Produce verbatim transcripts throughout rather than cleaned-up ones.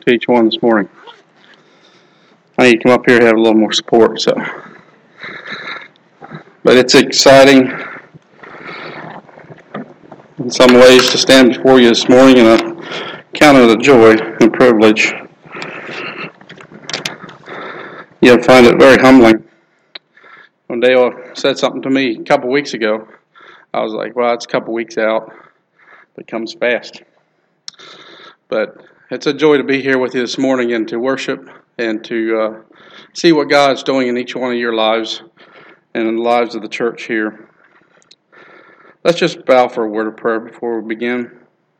to each one this morning. I need to come up here and have a little more support. So, but it's exciting in some ways to stand before you this morning, and I count it a joy and privilege. You'll find it very humbling. When Dale said something to me a couple weeks ago, I was like, well, it's a couple weeks out, but it comes fast. But it's a joy to be here with you this morning and to worship and to uh, see what God's doing in each one of your lives and in the lives of the church here. Let's just bow for a word of prayer before we begin.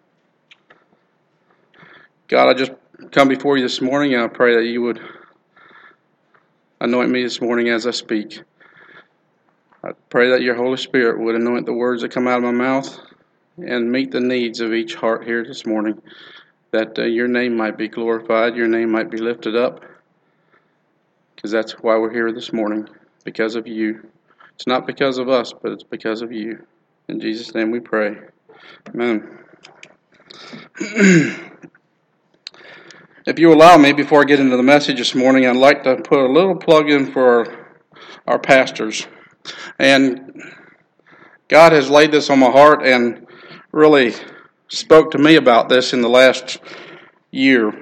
God, I just come before you this morning, and I pray that you would anoint me this morning as I speak. I pray that your Holy Spirit would anoint the words that come out of my mouth and meet the needs of each heart here this morning, that uh, your name might be glorified, your name might be lifted up, because that's why we're here this morning, because of you. It's not because of us, but it's because of you. In Jesus' name we pray. Amen. If you allow me, before I get into the message this morning, I'd like to put a little plug in for our, our pastors. And God has laid this on my heart and really spoke to me about this in the last year.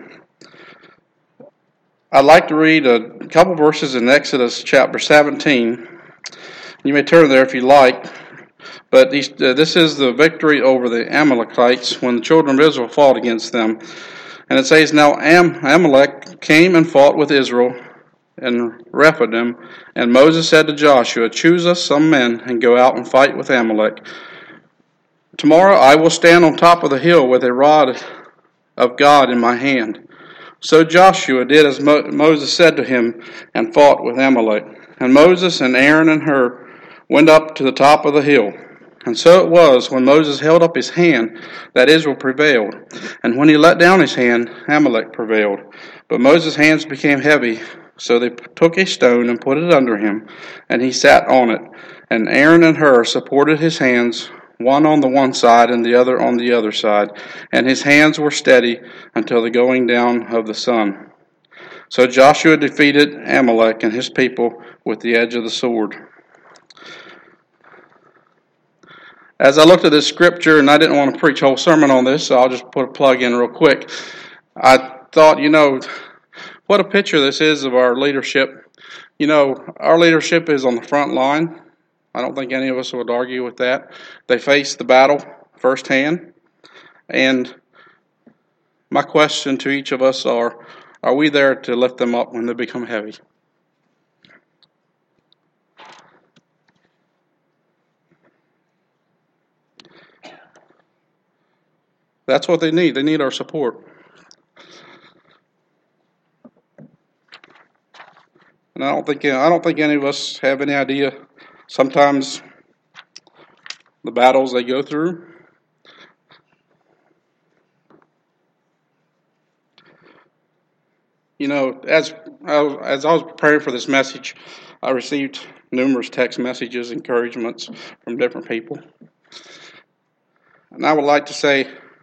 I'd like to read a couple verses in Exodus chapter seventeen. You may turn there if you like. But these, uh, this is the victory over the Amalekites when the children of Israel fought against them. And it says, Now Am- Amalek came and fought with Israel in Rephidim, and Moses said to Joshua, Choose us some men and go out and fight with Amalek. Tomorrow I will stand on top of the hill with a rod of God in my hand. So Joshua did as Mo- Moses said to him and fought with Amalek. And Moses and Aaron and Hur went up to the top of the hill. And so it was, when Moses held up his hand, that Israel prevailed. And when he let down his hand, Amalek prevailed. But Moses' hands became heavy, so they took a stone and put it under him, and he sat on it. And Aaron and Hur supported his hands, one on the one side and the other on the other side. And his hands were steady until the going down of the sun. So Joshua defeated Amalek and his people with the edge of the sword. As I looked at this scripture, and I didn't want to preach a whole sermon on this, so I'll just put a plug in real quick. I thought, you know, what a picture this is of our leadership. You know, our leadership is on the front line. I don't think any of us would argue with that. They face the battle firsthand. And my question to each of us are, are we there to lift them up when they become heavy? That's what they need. They need our support. And I don't think I don't think any of us have any idea sometimes the battles they go through. You know, as as I was preparing for this message, I received numerous text messages, encouragements from different people. And I would like to say,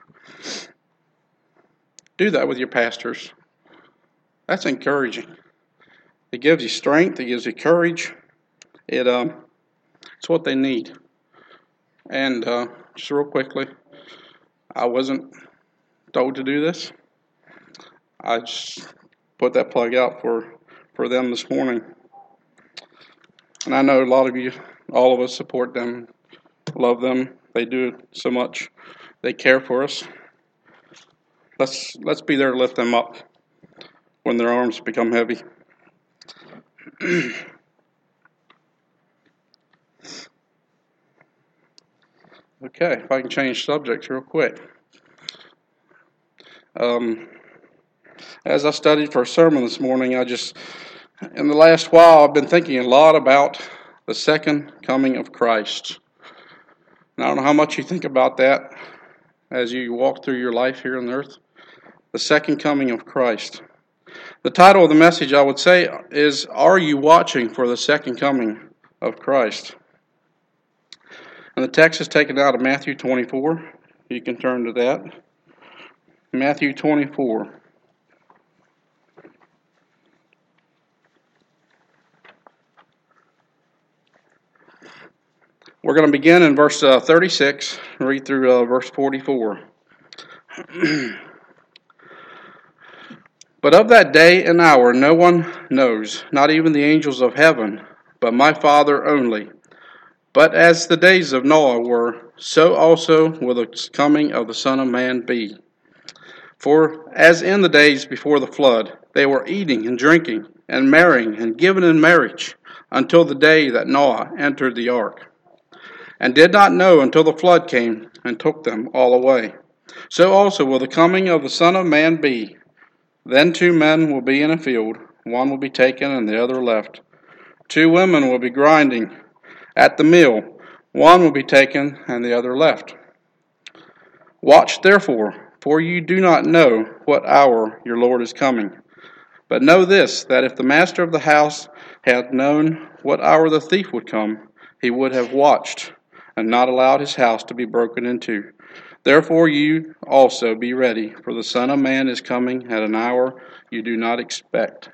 do that with your pastors. That's encouraging. It gives you strength. It gives you courage. It um, it's what they need. And uh, just real quickly, I wasn't told to do this. I just put that plug out for, for them this morning. And I know a lot of you, all of us, support them, love them. They do so much. They care for us. Let's let's be there to lift them up when their arms become heavy. Okay, if I can change subjects real quick. Um, as I studied for a sermon this morning, I just, in the last while, I've been thinking a lot about the second coming of Christ. And I don't know how much you think about that as you walk through your life here on earth. The second coming of Christ. The title of the message, I would say, is, Are You Watching for the Second Coming of Christ? And the text is taken out of Matthew twenty-four. You can turn to that. Matthew twenty-four. We're going to begin in verse uh, thirty-six and read through uh, verse forty-four. But of that day and hour no one knows, not even the angels of heaven, but my Father only. But as the days of Noah were, so also will the coming of the Son of Man be. For as in the days before the flood, they were eating and drinking, and marrying and giving in marriage, until the day that Noah entered the ark, and did not know until the flood came and took them all away. So also will the coming of the Son of Man be. Then two men will be in a field, one will be taken and the other left. Two women will be grinding at the mill, one will be taken and the other left. Watch therefore, for you do not know what hour your Lord is coming. But know this, that if the master of the house had known what hour the thief would come, he would have watched and not allowed his house to be broken into. Therefore you also be ready, for the Son of Man is coming at an hour you do not expect.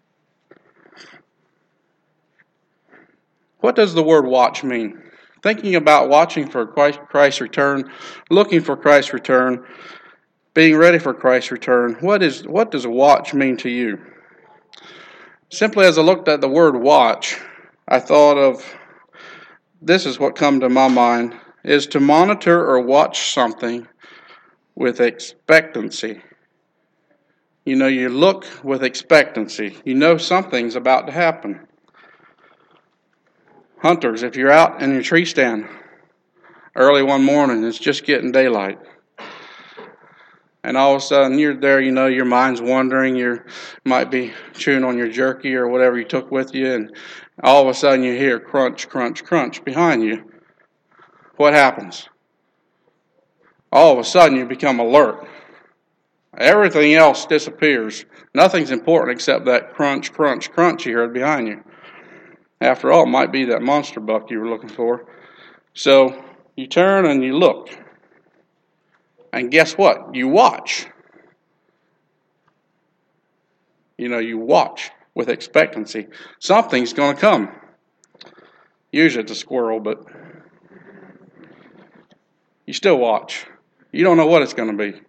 What does the word watch mean? Thinking about watching for Christ's return, looking for Christ's return, being ready for Christ's return, what is what does watch mean to you? Simply as I looked at the word watch, I thought of, this is what come to my mind, is to monitor or watch something with expectancy. You know, you look with expectancy. You know something's about to happen. Hunters, if you're out in your tree stand early one morning, it's just getting daylight, and all of a sudden you're there, you know, your mind's wandering, you might be chewing on your jerky or whatever you took with you, and all of a sudden you hear crunch, crunch, crunch behind you. What happens? All of a sudden you become alert. Everything else disappears. Nothing's important except that crunch, crunch, crunch you heard behind you. After all, it might be that monster buck you were looking for. So you turn and you look. And guess what? You watch. You know, you watch with expectancy. Something's going to come. Usually it's a squirrel, but you still watch. You don't know what it's going to be.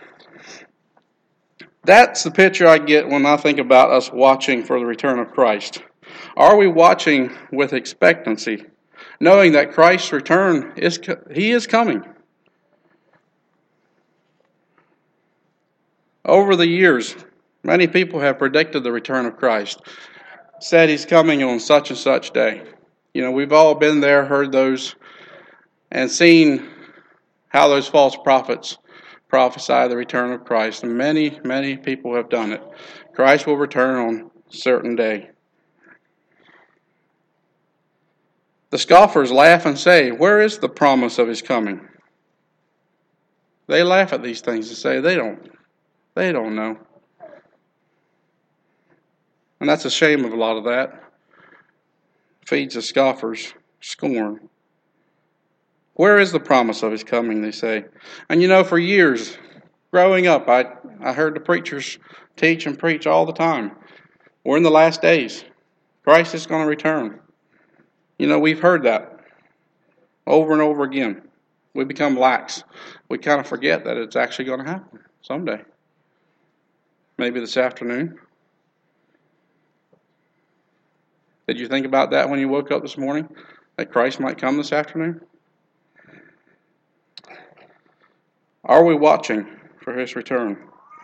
That's the picture I get when I think about us watching for the return of Christ. Are we watching with expectancy, knowing that Christ's return is He is coming? Over the years, many people have predicted the return of Christ, said He's coming on such and such day. You know, we've all been there, heard those, and seen how those false prophets prophesy the return of Christ. And many, many people have done it. Christ will return on a certain day. The scoffers laugh and say, where is the promise of His coming? They laugh at these things and say, they don't, they don't know. And that's a shame of a lot of that. Feeds the scoffers scorn. Where is the promise of His coming, they say. And you know, for years, growing up, I, I heard the preachers teach and preach all the time. We're in the last days. Christ is going to return. You know, we've heard that over and over again. We become lax. We kind of forget that it's actually going to happen someday. Maybe this afternoon. Did you think about that when you woke up this morning? That Christ might come this afternoon? Are we watching for His return?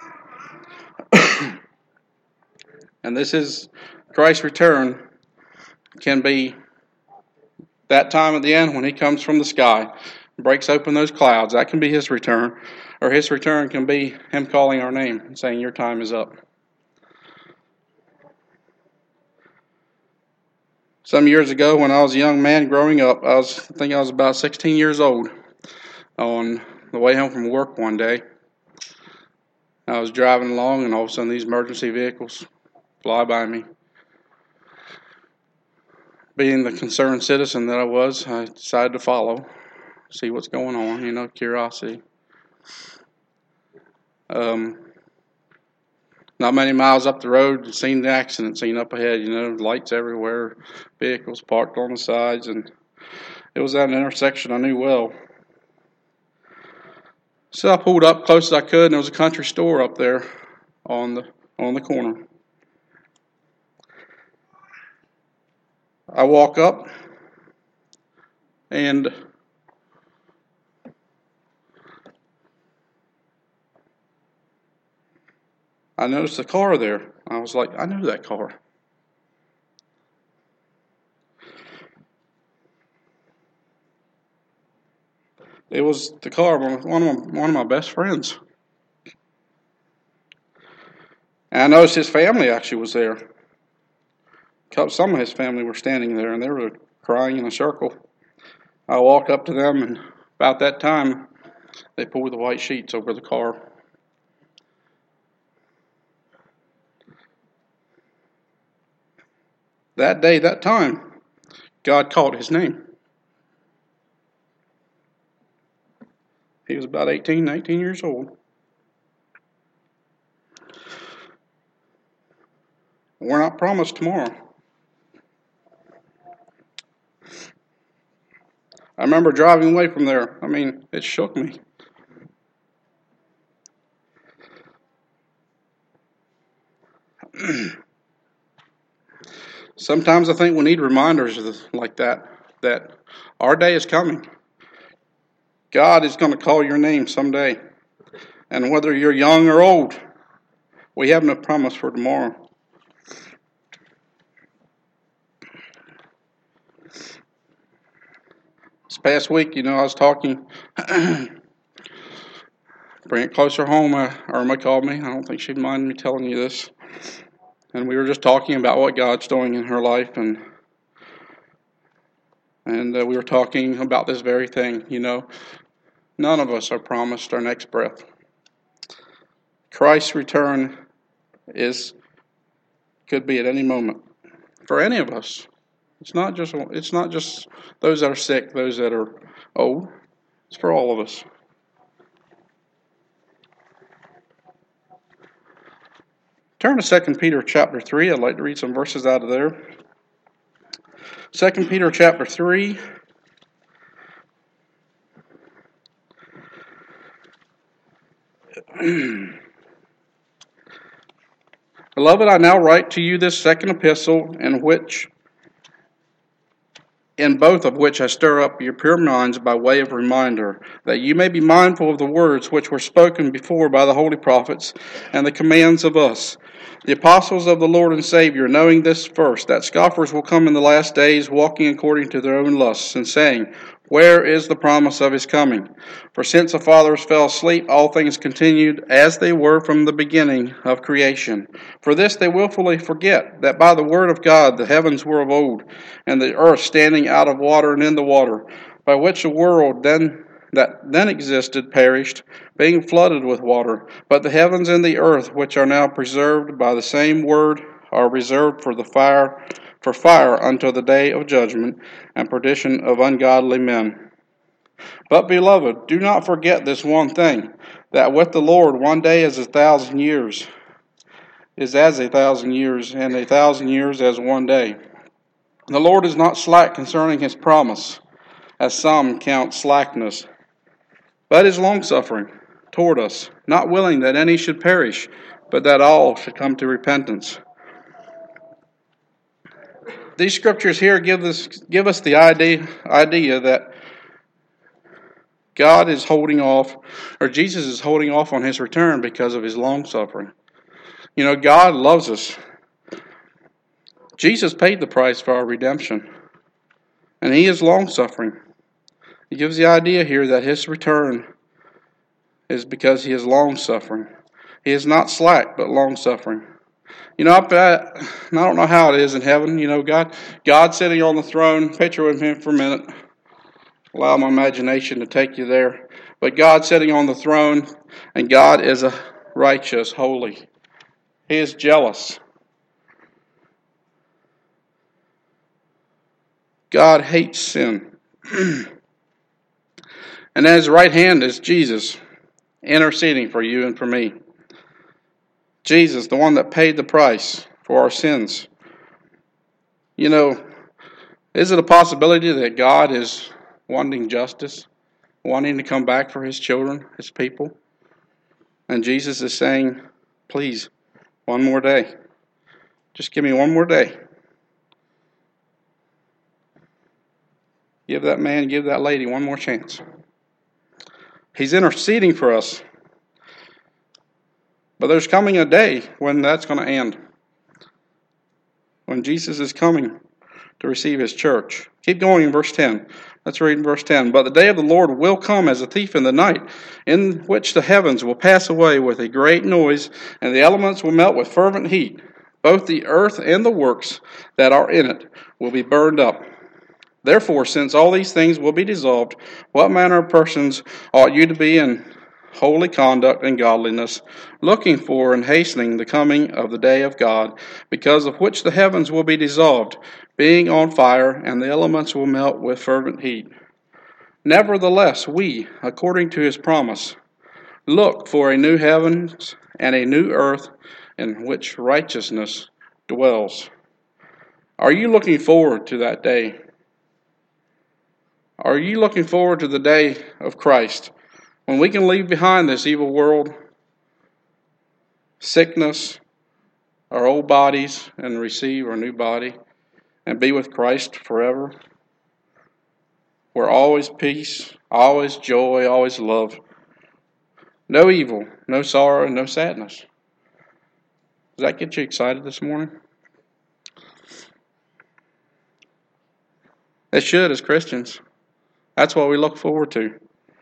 And this is, Christ's return can be that time at the end when He comes from the sky, breaks open those clouds. That can be His return. Or His return can be Him calling our name and saying, your time is up. Some years ago, when I was a young man growing up, I was I think I was about sixteen years old. On the way home from work one day, I was driving along, and all of a sudden these emergency vehicles fly by me. Being the concerned citizen that I was, I decided to follow, see what's going on, you know, curiosity. Um, not many miles up the road, seen the accident scene up ahead, you know, lights everywhere, vehicles parked on the sides, and it It was at an intersection I knew well. So I pulled up close as I could, and there was a country store up there on the on the corner. I walk up, and I noticed a car there. I was like, I know that car. It was the car of one of my, one of my best friends. And I noticed his family actually was there. Some of his family were standing there, and they were crying in a circle. I walked up to them, and about that time, they pulled the white sheets over the car. That day, that time, God called his name. He was about eighteen, nineteen years old. We're not promised tomorrow. I remember driving away from there. I mean, it shook me. Sometimes I think we need reminders like that, that our day is coming. God is going to call your name someday. And whether you're young or old, we have no promise for tomorrow. This past week, you know, I was talking, bring it closer home, uh, Irma called me. I don't think she'd mind me telling you this. And we were just talking about what God's doing in her life, and and uh, we were talking about this very thing. You know, none of us are promised our next breath. Christ's return is could be at any moment for any of us. It's not just it's not just those that are sick, those that are old. It's for all of us. Turn to Second Peter chapter three. I'd like to read some verses out of there. Second Peter chapter three. Beloved, I now write to you this second epistle, in which, in both of which I stir up your pure minds by way of reminder, that you may be mindful of the words which were spoken before by the holy prophets, and the commands of us, the apostles of the Lord and Savior, knowing this first, that scoffers will come in the last days, walking according to their own lusts, and saying, where is the promise of his coming? For since the fathers fell asleep, all things continued as they were from the beginning of creation. For this they willfully forget, that by the word of God the heavens were of old, and the earth standing out of water and in the water, by which the world then that then existed perished, being flooded with water. But the heavens and the earth, which are now preserved by the same word, are reserved for the fire for fire until the day of judgment and perdition of ungodly men. But, beloved, do not forget this one thing, that with the Lord one day is a thousand years, is as a thousand years, and a thousand years as one day. The Lord is not slack concerning his promise, as some count slackness, but is longsuffering toward us, not willing that any should perish, but that all should come to repentance. These scriptures here give us give us the idea idea that God is holding off, or Jesus is holding off on his return because of his long suffering. You know, God loves us. Jesus paid the price for our redemption, and he is long suffering. He gives the idea here that his return is because he is long suffering. He is not slack, but long suffering. You know, I, I don't know how it is in heaven. You know, God, God sitting on the throne. Picture with me for a minute. Allow my imagination to take you there. But God sitting on the throne, and God is a righteous, holy. He is jealous. God hates sin. And at his right hand is Jesus, interceding for you and for me. Jesus, the one that paid the price for our sins. You know, is it a possibility that God is wanting justice, wanting to come back for his children, his people. And Jesus is saying, please, one more day. Just give me one more day. Give that man, give that lady one more chance. He's interceding for us. But there's coming a day when that's going to end. When Jesus is coming to receive his church. Keep going in verse ten. Let's read in verse ten. But the day of the Lord will come as a thief in the night, in which the heavens will pass away with a great noise, and the elements will melt with fervent heat. Both the earth and the works that are in it will be burned up. Therefore, since all these things will be dissolved, what manner of persons ought you to be in holy conduct and godliness, looking for and hastening the coming of the day of God, because of which the heavens will be dissolved, being on fire, and the elements will melt with fervent heat. Nevertheless, we, according to his promise, look for a new heavens and a new earth in which righteousness dwells. Are you looking forward to that day? Are you looking forward to the day of Christ, when we can leave behind this evil world, sickness, our old bodies, and receive our new body, and be with Christ forever? Where always peace, always joy, always love. No evil, no sorrow, no sadness. Does that get you excited this morning? It should, as Christians. That's what we look forward to.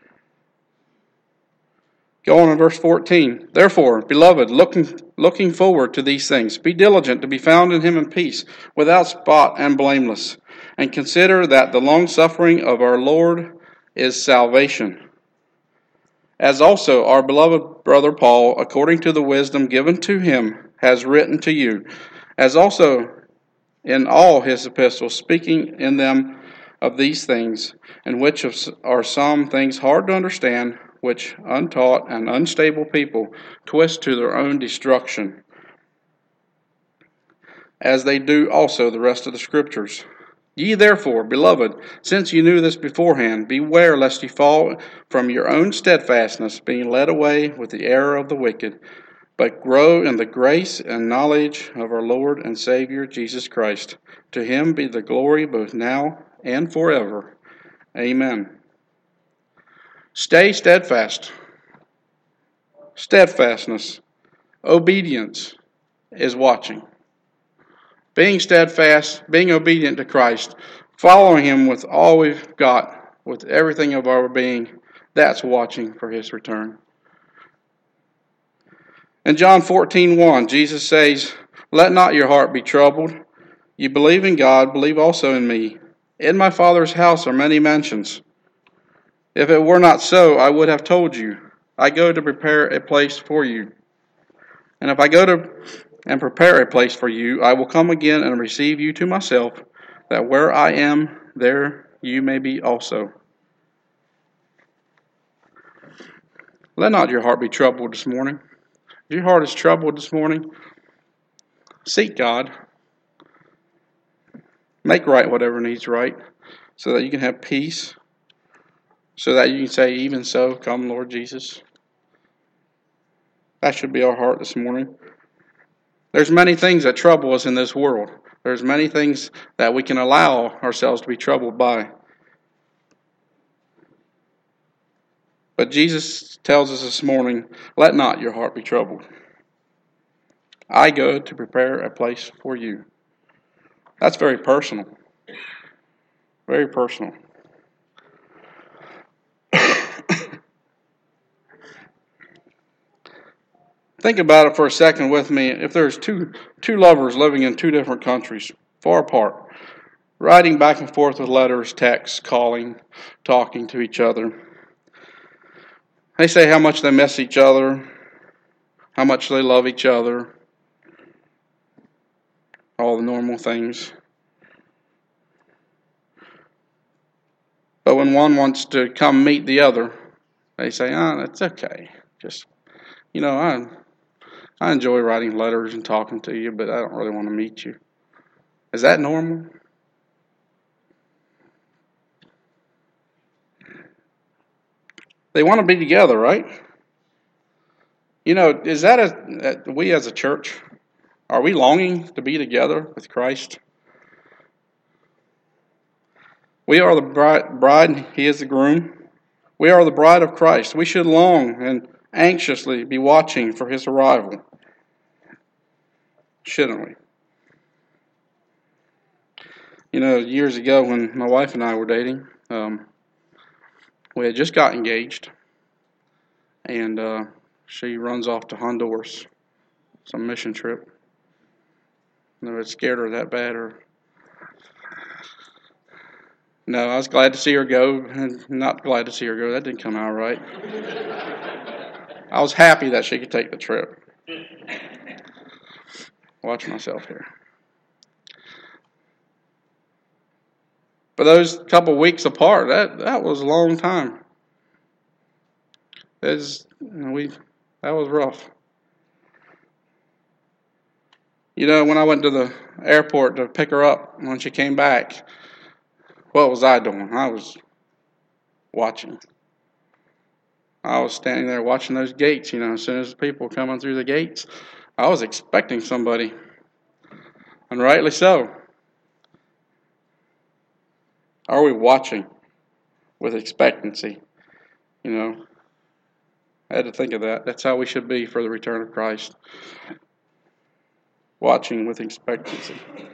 Go on in verse fourteen. Therefore, beloved, looking, looking forward to these things, be diligent to be found in him in peace, without spot and blameless, and consider that the long-suffering of our Lord is salvation. As also our beloved brother Paul, according to the wisdom given to him, has written to you, as also in all his epistles, speaking in them of these things, in which are some things hard to understand, which untaught and unstable people twist to their own destruction, as they do also the rest of the Scriptures. Ye therefore, beloved, since you knew this beforehand, beware lest ye fall from your own steadfastness, being led away with the error of the wicked, but grow in the grace and knowledge of our Lord and Savior Jesus Christ. To him be the glory both now and forever. Amen. Stay steadfast. Steadfastness, obedience is watching. Being steadfast, being obedient to Christ, following him with all we've got, with everything of our being, that's watching for his return. In John fourteen one, Jesus says, let not your heart be troubled. You believe in God, believe also in me. In my Father's house are many mansions. If it were not so, I would have told you. I go to prepare a place for you. And if I go to and prepare a place for you, I will come again and receive you to myself, that where I am, there you may be also. Let not your heart be troubled this morning. If your heart is troubled this morning, seek God. Make right whatever needs right, so that you can have peace, so that you can say, even so, come Lord Jesus. That should be our heart this morning. There's many things that trouble us in this world. There's many things that we can allow ourselves to be troubled by. But Jesus tells us this morning, let not your heart be troubled. I go to prepare a place for you. That's very personal. Very personal. Think about it for a second with me. If there's two two lovers living in two different countries, far apart, writing back and forth with letters, texts, calling, talking to each other. They say how much they miss each other, how much they love each other, all the normal things. But when one wants to come meet the other, they say, oh, that's okay. Just, you know, I I enjoy writing letters and talking to you, but I don't really want to meet you. Is that normal? They want to be together, right? You know, is that a, we as a church, are we longing to be together with Christ? We are the bride, bride, he is the groom. We are the bride of Christ. We should long and anxiously be watching for his arrival. Shouldn't we? You know, years ago when my wife and I were dating, um, we had just got engaged, and uh, she runs off to Honduras, some mission trip. No, it scared her that bad. Or no, I was glad to see her go, and not glad to see her go. That didn't come out right. I was happy that she could take the trip. Watch myself here. But those couple weeks apart, that, that was a long time. It's, you know, we that was rough. You know, when I went to the airport to pick her up when she came back, what was I doing? I was watching. I was standing there watching those gates, you know, as soon as people were coming through the gates, I was expecting somebody. And rightly so. Are we watching with expectancy? You know, I had to think of that. That's how we should be for the return of Christ. Watching with expectancy.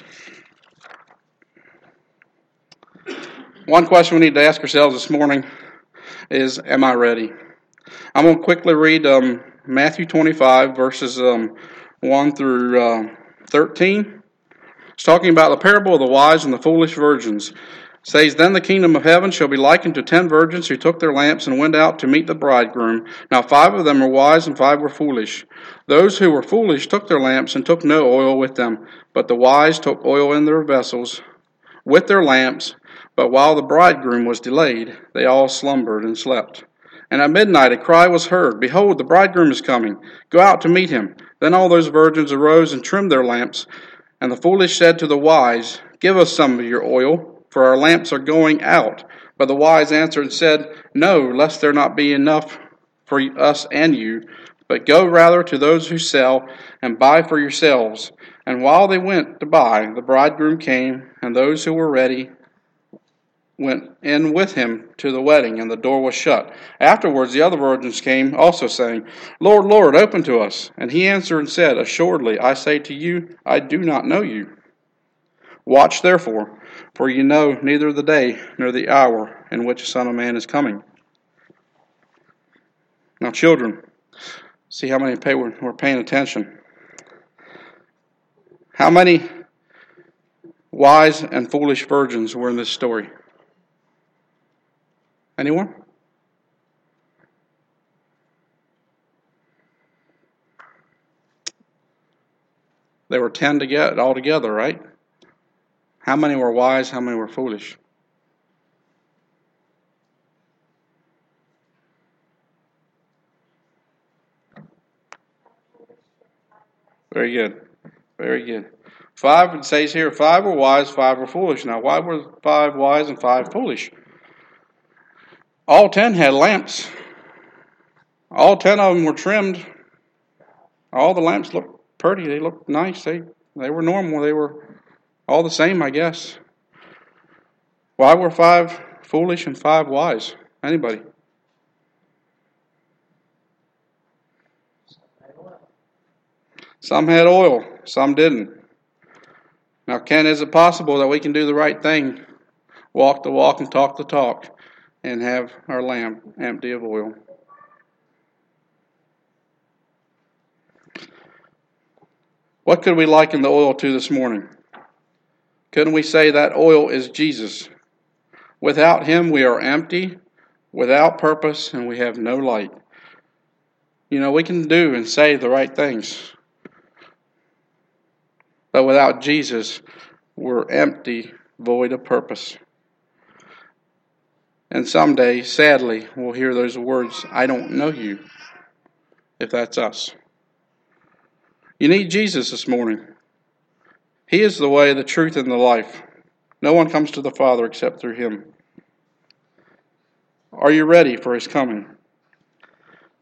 One question we need to ask ourselves this morning is, am I ready? I'm going to quickly read um, Matthew twenty-five, verses um, one through uh, thirteen. It's talking about the parable of the wise and the foolish virgins. It says, "Then the kingdom of heaven shall be likened to ten virgins who took their lamps and went out to meet the bridegroom. Now five of them were wise and five were foolish. Those who were foolish took their lamps and took no oil with them, but the wise took oil in their vessels with their lamps. But while the bridegroom was delayed, they all slumbered and slept. And at midnight a cry was heard, Behold, the bridegroom is coming. Go out to meet him. Then all those virgins arose and trimmed their lamps. And the foolish said to the wise, Give us some of your oil, for our lamps are going out. But the wise answered and said, No, lest there not be enough for us and you. But go rather to those who sell, and buy for yourselves. And while they went to buy, the bridegroom came, and those who were ready went in with him to the wedding, and the door was shut. Afterwards the other virgins came, also saying, Lord, Lord, open to us. And he answered and said, Assuredly, I say to you, I do not know you. Watch therefore, for you know neither the day nor the hour in which the Son of Man is coming. Now, children, see how many pay we're paying attention. How many wise and foolish virgins were in this story? Anyone? There were ten to get all together, right? How many were wise? How many were foolish? Very good. Very good. Five, it says here, five were wise, five were foolish. Now, why were five wise and five foolish? All ten had lamps. All ten of them were trimmed. All the lamps looked pretty. They looked nice. They they were normal. They were all the same, I guess. Why were five foolish and five wise? Anybody? Some had oil. Some didn't. Now, Ken, is it possible that we can do the right thing, walk the walk and talk the talk, and have our lamp empty of oil? What could we liken the oil to this morning? Couldn't we say that oil is Jesus? Without him we are empty, without purpose, and we have no light. You know, we can do and say the right things, but without Jesus, we're empty, void of purpose. And someday, sadly, we'll hear those words, I don't know you, if that's us. You need Jesus this morning. He is the way, the truth, and the life. No one comes to the Father except through him. Are you ready for his coming?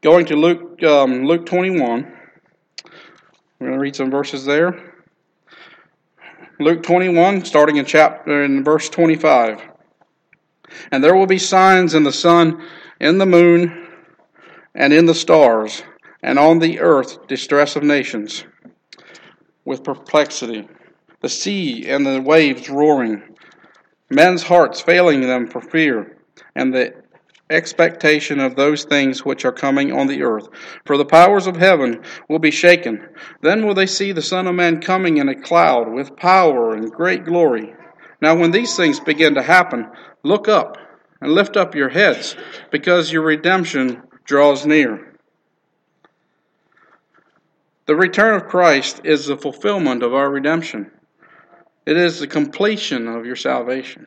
Going to Luke, um, Luke twenty-one. We're going to read some verses there. Luke twenty-one, starting in chapter in verse twenty-five. And there will be signs in the sun, in the moon, and in the stars, and on the earth distress of nations, with perplexity, the sea and the waves roaring, men's hearts failing them for fear, and the expectation of those things which are coming on the earth. For the powers of heaven will be shaken. Then will they see the Son of Man coming in a cloud with power and great glory. Now when these things begin to happen, look up and lift up your heads, because your redemption draws near. The return of Christ is the fulfillment of our redemption. It is the completion of your salvation.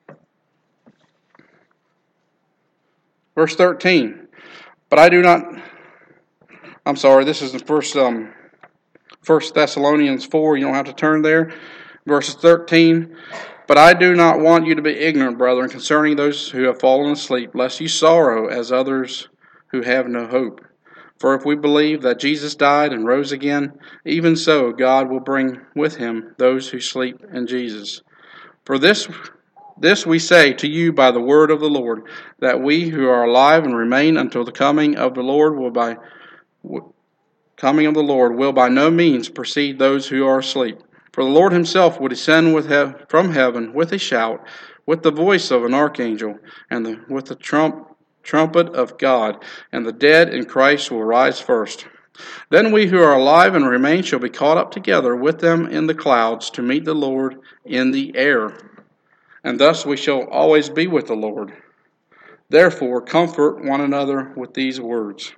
Verse thirteen. But I do not, I'm sorry, this is the first, um, First Thessalonians four. You don't have to turn there. Verse thirteen. But I do not want you to be ignorant, brethren, concerning those who have fallen asleep, lest you sorrow as others who have no hope. For if we believe that Jesus died and rose again, even so God will bring with him those who sleep in Jesus. For this this we say to you by the word of the Lord, that we who are alive and remain until the coming of the Lord will by coming of the Lord will by no means precede those who are asleep. For the Lord himself will descend with he- from heaven with a shout, with the voice of an archangel, and the, with the trump, trumpet of God, and the dead in Christ will rise first. Then we who are alive and remain shall be caught up together with them in the clouds to meet the Lord in the air. And thus we shall always be with the Lord. Therefore comfort one another with these words.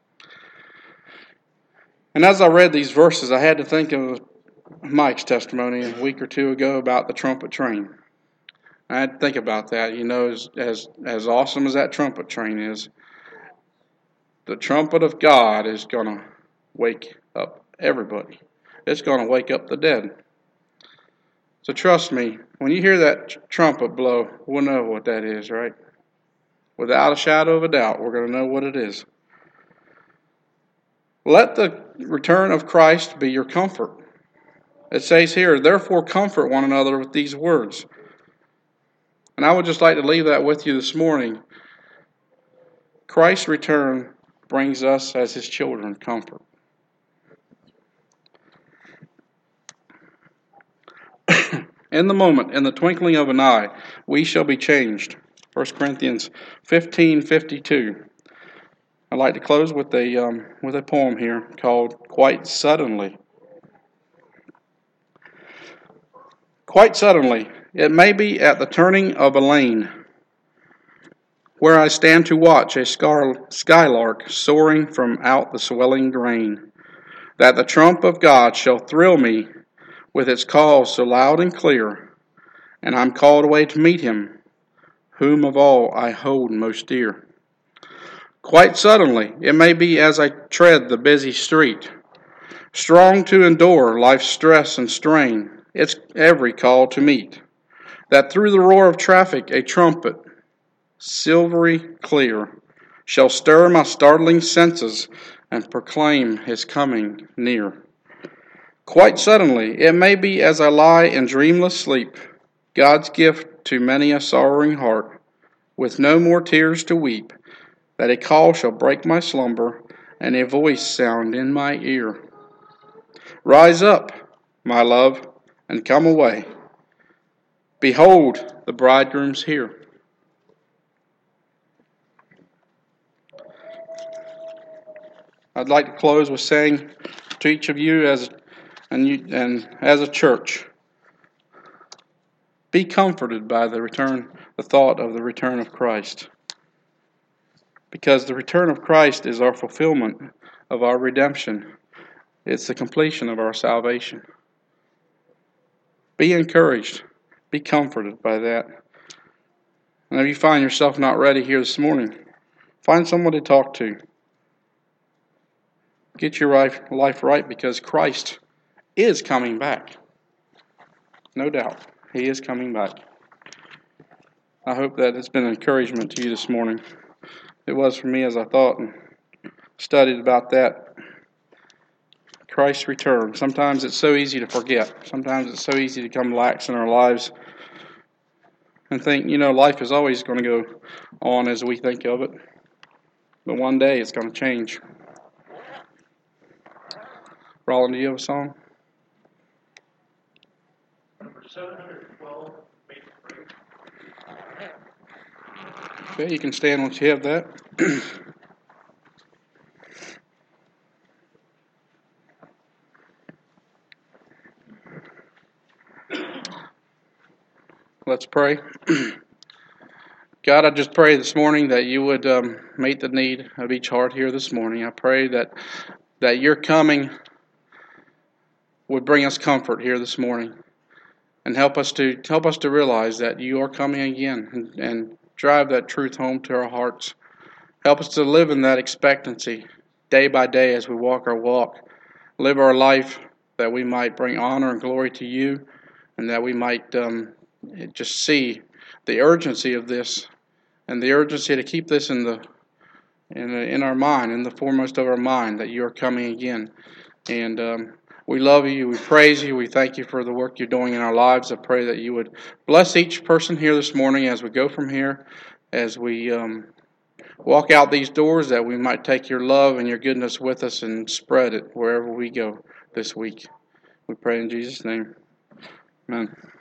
And as I read these verses, I had to think of Mike's testimony a week or two ago about the trumpet train. I had to think about that. You know, as as, as awesome as that trumpet train is, the trumpet of God is going to wake up everybody. It's going to wake up the dead. So trust me, when you hear that tr- trumpet blow, we'll know what that is, right? Without a shadow of a doubt, we're going to know what it is. Let the return of Christ be your comfort. It says here, therefore comfort one another with these words. And I would just like to leave that with you this morning. Christ's return brings us as his children comfort. In the moment, in the twinkling of an eye, we shall be changed. First Corinthians fifteen fifty-two. I'd like to close with a um, with a poem here called Quite Suddenly. Quite suddenly, it may be at the turning of a lane, where I stand to watch a scar- skylark soaring from out the swelling grain, that the trump of God shall thrill me with its call so loud and clear, and I'm called away to meet him, whom of all I hold most dear. Quite suddenly, it may be as I tread the busy street, strong to endure life's stress and strain, its every call to meet, that through the roar of traffic a trumpet, silvery clear, shall stir my startling senses and proclaim his coming near. Quite suddenly, it may be as I lie in dreamless sleep, God's gift to many a sorrowing heart, with no more tears to weep, that a call shall break my slumber and a voice sound in my ear. Rise up, my love, and come away. Behold, the bridegroom's here. I'd like to close with saying to each of you as and you and as a church, be comforted by the return, the thought of the return of Christ. Because the return of Christ is our fulfillment of our redemption. It's the completion of our salvation. Be encouraged. Be comforted by that. And if you find yourself not ready here this morning, find someone to talk to. Get your life right, because Christ is coming back. No doubt. He is coming back. I hope that it's been an encouragement to you this morning. It was for me, as I thought, and studied about that. Christ's return. Sometimes it's so easy to forget. Sometimes it's so easy to become lax in our lives and think, you know, life is always going to go on as we think of it. But one day it's going to change. Roland, do you have a song? Number seven hundred twelve, Make Free. Okay, you can stand once you have that. Let's pray. God, I just pray this morning that you would um, meet the need of each heart here this morning. I pray that that your coming would bring us comfort here this morning, and help us to help us to realize that you are coming again, and, and drive that truth home to our hearts. Help us to live in that expectancy day by day as we walk our walk. Live our life that we might bring honor and glory to you, and that we might um, just see the urgency of this, and the urgency to keep this in the in, in our mind, in the foremost of our mind, that you are coming again. And um, we love you, we praise you, we thank you for the work you're doing in our lives. I pray that you would bless each person here this morning as we go from here, as we um, walk out these doors, that we might take your love and your goodness with us and spread it wherever we go this week. We pray in Jesus' name. Amen.